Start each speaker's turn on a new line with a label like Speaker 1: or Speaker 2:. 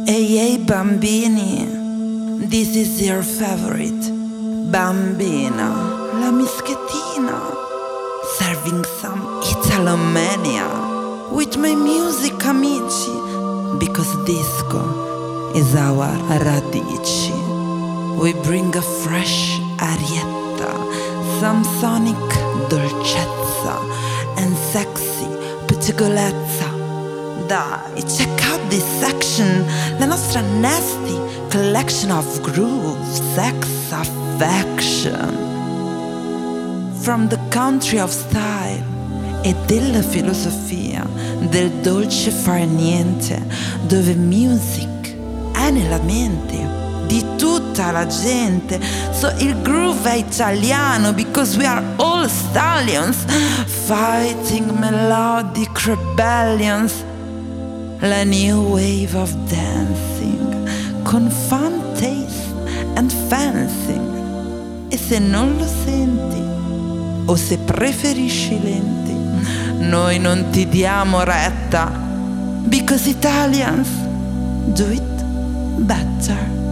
Speaker 1: Hey bambini, this is your favorite Bambina, la mischettina, serving some Italomania with my music amici, because disco is our radici. We bring a fresh arietta, some sonic dolcezza and sexy pettegolezza. Dai, check out this section, la nostra nasty collection of groove, sex, affection. From the country of style e della filosofia del dolce fare niente, dove music è nella mente di tutta la gente. So il groove è italiano because we are all stallions fighting melodic rebellions. La new wave of dancing con fun taste and fencing. E se non lo senti o se preferisci lenti, noi non ti diamo retta, because Italians do it better.